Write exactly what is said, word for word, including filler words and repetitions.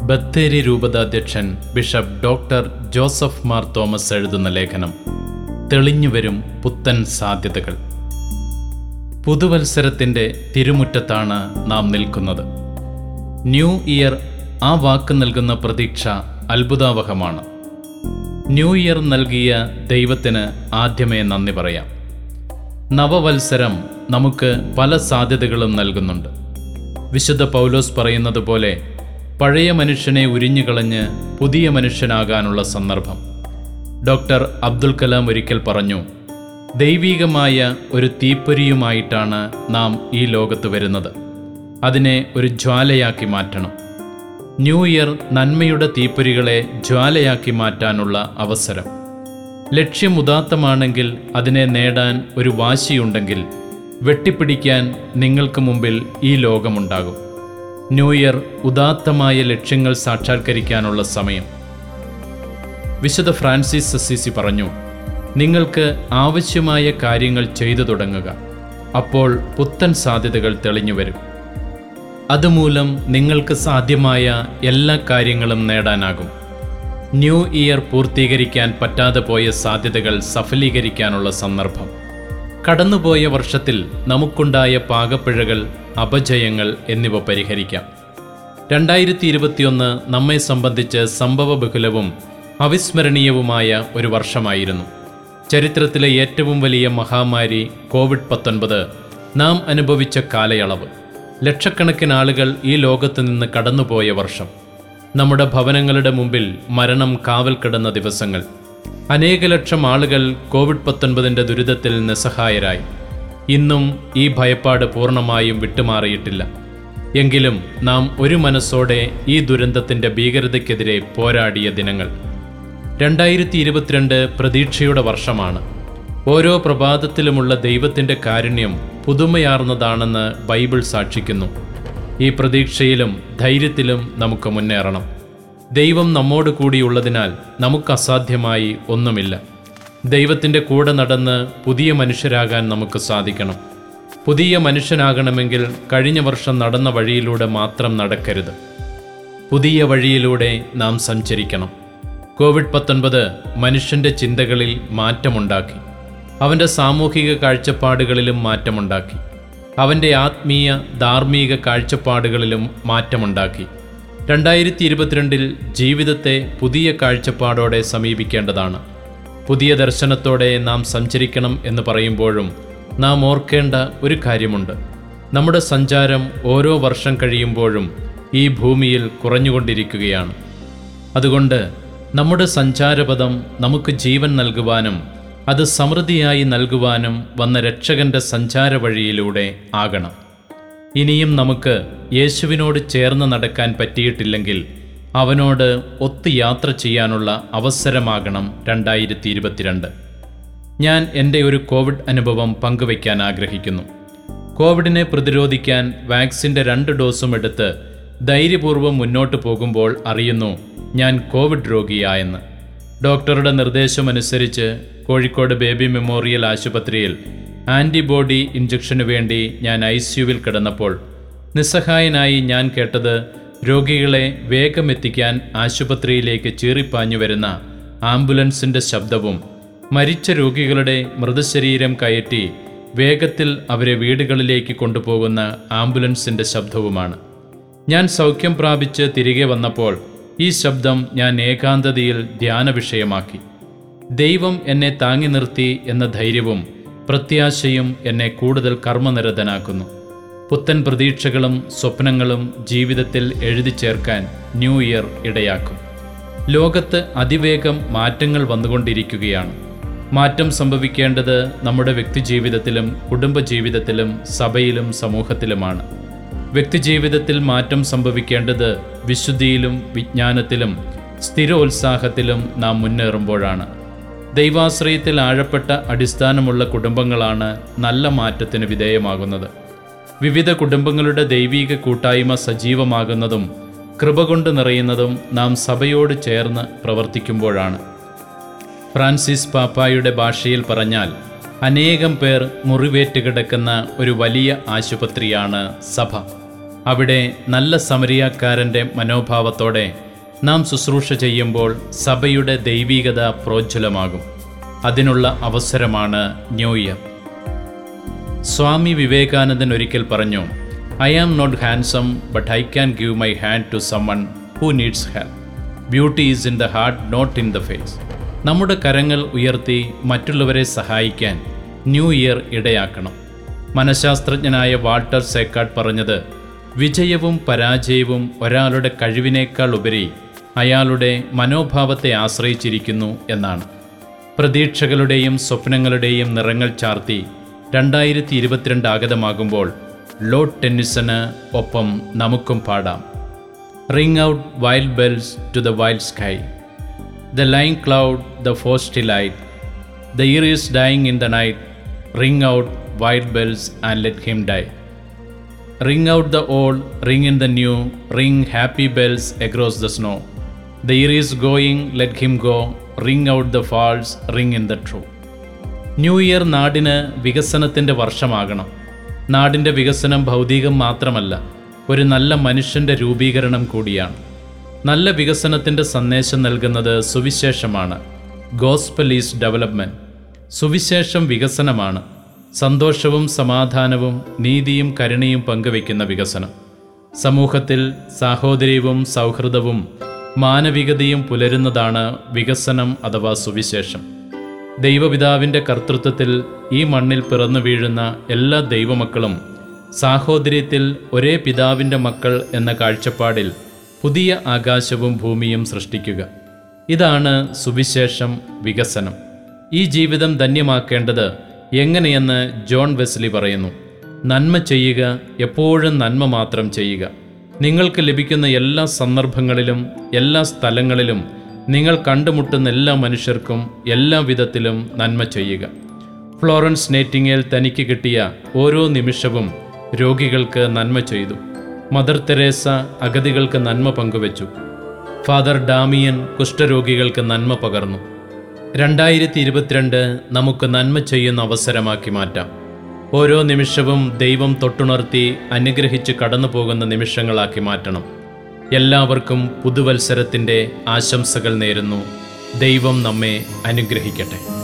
ബത്തേരി രൂപതാധ്യക്ഷൻ bishop doctor Joseph Mar Thomas എഴുതുന്ന ലേഖനം തെളിഞ്ഞുവരും പുത്തൻ സാധ്യതകൾ. പുതുവത്സരത്തിൻ്റെ തിരുമുറ്റത്താണ് നാം നിൽക്കുന്നത്. ന്യൂ ഇയർ ആ വാക്ക് നൽകുന്ന പ്രതീക്ഷ അത്ഭുതാവഹമാണ്. ന്യൂ ഇയർ നൽകിയ ദൈവത്തിന് ആദ്യമേ നന്ദി പറയാം. നവവത്സരം നമുക്ക് പല സാധ്യതകളും നൽകുന്നുണ്ട്. വിശുദ്ധ പൗലോസ് പറയുന്നത് പോലെ പഴയ മനുഷ്യനെ ഉരിഞ്ഞുകളഞ്ഞ് പുതിയ മനുഷ്യനാകാനുള്ള സന്ദർഭം. ഡോക്ടർ അബ്ദുൽ കലാം ഒരിക്കൽ പറഞ്ഞു, ദൈവീകമായ ഒരു തീപ്പൊരിയുമായിട്ടാണ് നാം ഈ ലോകത്ത് വരുന്നത്. അതിനെ ഒരു ജ്വാലയാക്കി മാറ്റണം. ന്യൂ ഇയർ നന്മയുടെ തീപ്പൊരികളെ ജ്വാലയാക്കി മാറ്റാനുള്ള അവസരം. ലക്ഷ്യം ഉദാത്തമാണെങ്കിൽ അതിനെ നേടാൻ ഒരു വാശിയുണ്ടെങ്കിൽ വെട്ടിപ്പിടിക്കാൻ നിങ്ങൾക്ക് മുമ്പിൽ ഈ ലോകമുണ്ടാകും. ന്യൂ ഇയർ ഉദാത്തമായ ലക്ഷ്യങ്ങൾ സാക്ഷാത്കരിക്കാനുള്ള സമയം. വിശുദ്ധ ഫ്രാൻസിസ് അസീസി പറഞ്ഞു, നിങ്ങൾക്ക് ആവശ്യമായ കാര്യങ്ങൾ ചെയ്തു തുടങ്ങുക. അപ്പോൾ പുത്തൻ സാധ്യതകൾ തെളിഞ്ഞു വരും. അതുമൂലം നിങ്ങൾക്ക് സാധ്യമായ എല്ലാ കാര്യങ്ങളും നേടാനാകും. ന്യൂ ഇയർ പൂർത്തീകരിക്കാൻ പറ്റാതെ പോയ സാധ്യതകൾ സഫലീകരിക്കാനുള്ള സന്ദർഭം. കടന്നുപോയ വർഷത്തിൽ നമുക്കുണ്ടായ പാകപ്പിഴകൾ, അപജയങ്ങൾ എന്നിവ പരിഹരിക്കാം. രണ്ടായിരത്തി ഇരുപത്തിയൊന്ന് നമ്മെ സംബന്ധിച്ച് സംഭവബഹുലവും അവിസ്മരണീയവുമായ ഒരു വർഷമായിരുന്നു. ചരിത്രത്തിലെ ഏറ്റവും വലിയ മഹാമാരി കോവിഡ് പത്തൊൻപത് നാം അനുഭവിച്ച കാലയളവ്. ലക്ഷക്കണക്കിന് ആളുകൾ ഈ ലോകത്ത് നിന്ന് കടന്നുപോയ വർഷം. നമ്മുടെ ഭവനങ്ങളുടെ മുമ്പിൽ മരണം കാവൽ കിടന്ന ദിവസങ്ങൾ. അനേക ലക്ഷം ആളുകൾ കോവിഡ് പത്തൊൻപതിൻ്റെ ദുരിതത്തിൽ നിസ്സഹായരായി. ഇന്നും ഈ ഭയപ്പാട് പൂർണ്ണമായും വിട്ടുമാറിയിട്ടില്ല. എങ്കിലും നാം ഒരു മനസ്സോടെ ഈ ദുരന്തത്തിൻ്റെ ഭീകരതയ്ക്കെതിരെ പോരാടിയ ദിനങ്ങൾ. രണ്ടായിരത്തി ഇരുപത്തിരണ്ട് പ്രതീക്ഷയുടെ വർഷമാണ്. ഓരോ പ്രഭാതത്തിലുമുള്ള ദൈവത്തിൻ്റെ കാരുണ്യം പുതുമയാർന്നതാണെന്ന് ബൈബിൾ സാക്ഷിക്കുന്നു. ഈ പ്രതീക്ഷയിലും ധൈര്യത്തിലും നമുക്ക് മുന്നേറണം. ദൈവം നമ്മോട് കൂടിയുള്ളതിനാൽ നമുക്ക് അസാധ്യമായി ഒന്നുമില്ല. ദൈവത്തിൻ്റെ കൂടെ നടന്ന് പുതിയ മനുഷ്യരാകാൻ നമുക്ക് സാധിക്കണം. പുതിയ മനുഷ്യനാകണമെങ്കിൽ കഴിഞ്ഞ വർഷം നടന്ന വഴിയിലൂടെ മാത്രം നടക്കരുത്. പുതിയ വഴിയിലൂടെ നാം സഞ്ചരിക്കണം. കോവിഡ് പത്തൊൻപത് മനുഷ്യൻ്റെ ചിന്തകളിൽ മാറ്റമുണ്ടാക്കി. അവൻ്റെ സാമൂഹിക കാഴ്ചപ്പാടുകളിലും മാറ്റമുണ്ടാക്കി. അവൻ്റെ ആത്മീയ ധാർമ്മിക കാഴ്ചപ്പാടുകളിലും മാറ്റമുണ്ടാക്കി. രണ്ടായിരത്തി ഇരുപത്തിരണ്ടിൽ ജീവിതത്തെ പുതിയ കാഴ്ചപ്പാടോടെ സമീപിക്കേണ്ടതാണ്. പുതിയ ദർശനത്തോടെ നാം സഞ്ചരിക്കണം എന്ന് പറയുമ്പോഴും നാം ഓർക്കേണ്ട ഒരു കാര്യമുണ്ട്. നമ്മുടെ സഞ്ചാരം ഓരോ വർഷം കഴിയുമ്പോഴും ഈ ഭൂമിയിൽ കുറഞ്ഞുകൊണ്ടിരിക്കുകയാണ്. അതുകൊണ്ട് നമ്മുടെ സഞ്ചാരപഥം നമുക്ക് ജീവൻ നൽകുവാനും അത് സമൃദ്ധിയായി നൽകുവാനും വന്ന രക്ഷകന്റെ സഞ്ചാര വഴിയിലൂടെ ആകണം. ഇനിയും നമുക്ക് യേശുവിനോട് ചേർന്ന് നടക്കാൻ പറ്റിയിട്ടില്ലെങ്കിൽ അവനോട് ഒത്ത് യാത്ര ചെയ്യാനുള്ള അവസരമാകണം രണ്ടായിരത്തി ഇരുപത്തിരണ്ട്. ഞാൻ എൻ്റെ ഒരു കോവിഡ് അനുഭവം പങ്കുവയ്ക്കാൻ ആഗ്രഹിക്കുന്നു. കോവിഡിനെ പ്രതിരോധിക്കാൻ വാക്സിൻ്റെ രണ്ട് ഡോസും എടുത്ത് ധൈര്യപൂർവ്വം മുന്നോട്ട് പോകുമ്പോൾ അറിയുന്നു ഞാൻ കോവിഡ് രോഗിയായെന്ന്. ഡോക്ടറുടെ നിർദ്ദേശമനുസരിച്ച് കോഴിക്കോട് ബേബി മെമ്മോറിയൽ ആശുപത്രിയിൽ ആൻറ്റിബോഡി ഇഞ്ചക്ഷനു വേണ്ടി ഞാൻ ഐ സിയുവിൽ കിടന്നപ്പോൾ നിസ്സഹായനായി ഞാൻ കേട്ടത് രോഗികളെ വേഗം എത്തിക്കാൻ ആശുപത്രിയിലേക്ക് ചീറിപ്പാഞ്ഞു വരുന്ന ആംബുലൻസിൻ്റെ ശബ്ദവും മരിച്ച രോഗികളുടെ മൃതശരീരം കയറ്റി വേഗത്തിൽ അവരെ വീടുകളിലേക്ക് കൊണ്ടുപോകുന്ന ആംബുലൻസിൻ്റെ ശബ്ദവുമാണ്. ഞാൻ സൗഖ്യം പ്രാപിച്ച് തിരികെ വന്നപ്പോൾ ഈ ശബ്ദം ഞാൻ ഏകാന്തതയിൽ ധ്യാന വിഷയമാക്കി. ദൈവം എന്നെ താങ്ങി നിർത്തി എന്ന ധൈര്യവും പ്രത്യാശയും എന്നെ കൂടുതൽ കർമ്മനിരതനാക്കുന്നു. പുത്തൻ പ്രതീക്ഷകളും സ്വപ്നങ്ങളും ജീവിതത്തിൽ എഴുതി ചേർക്കാൻ ന്യൂ ഇയർ ഇടയാക്കും. ലോകത്ത് അതിവേഗം മാറ്റങ്ങൾ വന്നുകൊണ്ടിരിക്കുകയാണ്. മാറ്റം സംഭവിക്കേണ്ടത് നമ്മുടെ വ്യക്തിജീവിതത്തിലും കുടുംബജീവിതത്തിലും സഭയിലും സമൂഹത്തിലുമാണ്. വ്യക്തിജീവിതത്തിൽ മാറ്റം സംഭവിക്കേണ്ടത് വിശുദ്ധിയിലും വിജ്ഞാനത്തിലും സ്ഥിരോത്സാഹത്തിലും നാം മുന്നേറുമ്പോഴാണ്. ദൈവാശ്രയത്തിൽ ആഴപ്പെട്ട അടിസ്ഥാനമുള്ള കുടുംബങ്ങളാണ് നല്ല മാറ്റത്തിന് വിധേയമാകുന്നത്. വിവിധ കുടുംബങ്ങളുടെ ദൈവീക കൂട്ടായ്മ സജീവമാകുന്നതും കൃപ കൊണ്ട് നിറയുന്നതും നാം സഭയോട് ചേർന്ന് പ്രവർത്തിക്കുമ്പോഴാണ്. ഫ്രാൻസിസ് പാപ്പായുടെ ഭാഷയിൽ പറഞ്ഞാൽ അനേകം പേർ മുറിവേറ്റ് കിടക്കുന്ന ഒരു വലിയ ആശുപത്രിയാണ് സഭ. അവിടെ നല്ല സമരിയാക്കാരൻ്റെ മനോഭാവത്തോടെ നാം ശുശ്രൂഷ ചെയ്യുമ്പോൾ സഭയുടെ ദൈവീകത പ്രോജ്വലമാകും. അതിനുള്ള അവസരമാണ് ന്യൂ ഇയർ. സ്വാമി വിവേകാനന്ദൻ ഒരിക്കൽ പറഞ്ഞു, I am not handsome but I can give my hand to someone who needs help. Beauty is in the heart, not in the face. നമ്മുടെ കരങ്ങൾ ഉയർത്തി മറ്റുള്ളവരെ സഹായിക്കാൻ ന്യൂ ഇയർ ഇടയാക്കണം. മനഃശാസ്ത്രജ്ഞനായ വാൾട്ടർ സേക്കാർഡ് പറഞ്ഞത്, വിജയവും പരാജയവും ഒരാളുടെ കഴിവിനേക്കാൾ ഉപരി അയാളുടെ മനോഭാവത്തെ ആശ്രയിച്ചിരിക്കുന്നു എന്നാണ്. പ്രതീക്ഷകളുടെയും സ്വപ്നങ്ങളുടെയും നിറങ്ങൾ ചാർത്തി രണ്ടായിരത്തി ഇരുപത്തിരണ്ട് ആഗതമാകുമ്പോൾ ലോർഡ് ടെന്നിസന് ഒപ്പം നമുക്കും പാടാം. Ring out wild bells to the wild sky, the flying cloud, the frosty light, the year is dying in the night, ring out wild bells and let him die. Ring out the old, ring in the new, ring happy bells across the snow. The year is going, let him go, ring out the false, ring in the true. New year നാടിന് വികസനത്തിൻ്റെ വർഷമാകണം. നാടിൻ്റെ വികസനം ഭൗതികം മാത്രമല്ല, ഒരു നല്ല മനുഷ്യൻ്റെ രൂപീകരണം കൂടിയാണ്. നല്ല വികസനത്തിൻ്റെ സന്ദേശം നൽകുന്നത് സുവിശേഷമാണ്. Gospel is development. സുവിശേഷം വികസനമാണ്. സന്തോഷവും സമാധാനവും നീതിയും കരുണയും പങ്കുവയ്ക്കുന്ന വികസനം. സമൂഹത്തിൽ സാഹോദര്യവും സൗഹൃദവും മാനവികതയും പുലരുന്നതാണ് വികസനം അഥവാ സുവിശേഷം. ദൈവപിതാവിൻ്റെ കർത്തൃത്വത്തിൽ ഈ മണ്ണിൽ പിറന്നു വീഴുന്ന എല്ലാ ദൈവമക്കളും സാഹോദര്യത്തിൽ ഒരേ പിതാവിൻ്റെ മക്കൾ എന്ന കാഴ്ചപ്പാടിൽ പുതിയ ആകാശവും ഭൂമിയും സൃഷ്ടിക്കുക. ഇതാണ് സുവിശേഷം, വികസനം. ഈ ജീവിതം ധന്യമാക്കേണ്ടത് എങ്ങനെയെന്ന് ജോൺ വെസ്ലി പറയുന്നു. നന്മ ചെയ്യുക, എപ്പോഴും നന്മ മാത്രം ചെയ്യുക. നിങ്ങൾക്ക് ലഭിക്കുന്ന എല്ലാ സന്ദർഭങ്ങളിലും എല്ലാ സ്ഥലങ്ങളിലും നിങ്ങൾ കണ്ടുമുട്ടുന്ന എല്ലാ മനുഷ്യർക്കും എല്ലാ വിധത്തിലും നന്മ ചെയ്യുക. ഫ്ലോറൻസ് നൈറ്റിംഗേൽ തനിക്ക് കിട്ടിയ ഓരോ നിമിഷവും രോഗികൾക്ക് നന്മ ചെയ്തു. മദർ തെരേസ അഗതികൾക്ക് നന്മ പങ്കുവച്ചു. ഫാദർ ഡാമിയൻ കുഷ്ഠരോഗികൾക്ക് നന്മ പകർന്നു. രണ്ടായിരത്തി ഇരുപത്തിരണ്ട് നമുക്ക് നന്മ ചെയ്യുന്ന അവസരമാക്കി മാറ്റാം. ഓരോ നിമിഷവും ദൈവം തൊട്ടുണർത്തി അനുഗ്രഹിച്ച് കടന്നു പോകുന്ന നിമിഷങ്ങളാക്കി മാറ്റണം. എല്ലാവർക്കും പുതുവത്സരത്തിൻ്റെ ആശംസകൾ നേരുന്നു. ദൈവം നമ്മെ അനുഗ്രഹിക്കട്ടെ.